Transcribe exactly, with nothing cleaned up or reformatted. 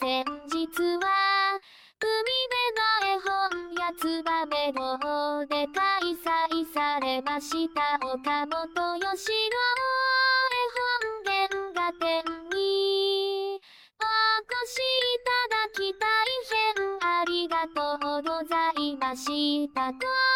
先日は海辺の絵本やつばめ堂で開催されました岡本よしの絵本原画展にお越しいただき大変ありがとうございましたと